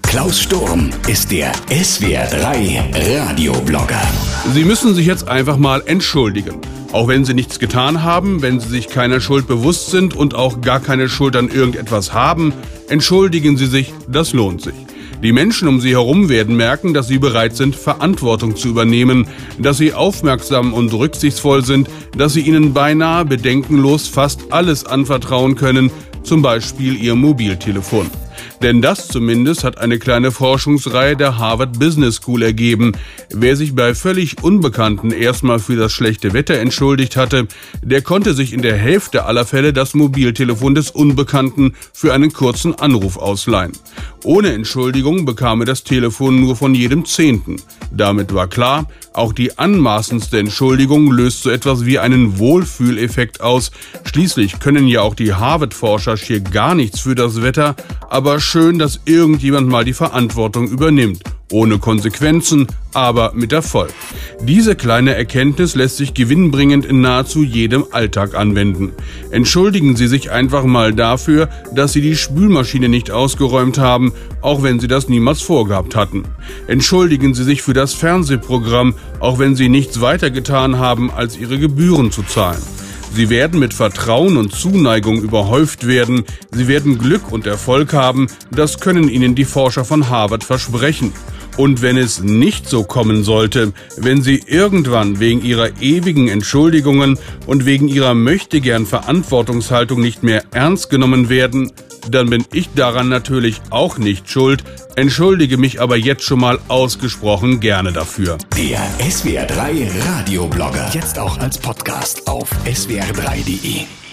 Klaus Sturm ist der SWR3 Radioblogger. Sie müssen sich jetzt einfach mal entschuldigen. Auch wenn Sie nichts getan haben, wenn Sie sich keiner Schuld bewusst sind und auch gar keine Schuld an irgendetwas haben, entschuldigen Sie sich, das lohnt sich. Die Menschen um Sie herum werden merken, dass Sie bereit sind, Verantwortung zu übernehmen, dass Sie aufmerksam und rücksichtsvoll sind, dass Sie ihnen beinahe bedenkenlos fast alles anvertrauen können, zum Beispiel Ihr Mobiltelefon. Denn das zumindest hat eine kleine Forschungsreihe der Harvard Business School ergeben. Wer sich bei völlig Unbekannten erstmal für das schlechte Wetter entschuldigt hatte, der konnte sich in der Hälfte aller Fälle das Mobiltelefon des Unbekannten für einen kurzen Anruf ausleihen. Ohne Entschuldigung bekam er das Telefon nur von jedem 10. Damit war klar, auch die anmaßendste Entschuldigung löst so etwas wie einen Wohlfühleffekt aus. Schließlich können ja auch die Harvard-Forscher schier gar nichts für das Wetter, aber schön, dass irgendjemand mal die Verantwortung übernimmt. Ohne Konsequenzen, aber mit Erfolg. Diese kleine Erkenntnis lässt sich gewinnbringend in nahezu jedem Alltag anwenden. Entschuldigen Sie sich einfach mal dafür, dass Sie die Spülmaschine nicht ausgeräumt haben, auch wenn Sie das niemals vorgehabt hatten. Entschuldigen Sie sich für das Fernsehprogramm, auch wenn Sie nichts weiter getan haben, als Ihre Gebühren zu zahlen. Sie werden mit Vertrauen und Zuneigung überhäuft werden. Sie werden Glück und Erfolg haben. Das können Ihnen die Forscher von Harvard versprechen. Und wenn es nicht so kommen sollte, wenn Sie irgendwann wegen Ihrer ewigen Entschuldigungen und wegen Ihrer möchtegern Verantwortungshaltung nicht mehr ernst genommen werden, dann bin ich daran natürlich auch nicht schuld, entschuldige mich aber jetzt schon mal ausgesprochen gerne dafür. Der SWR3 Radioblogger. Jetzt auch als Podcast auf swr3.de.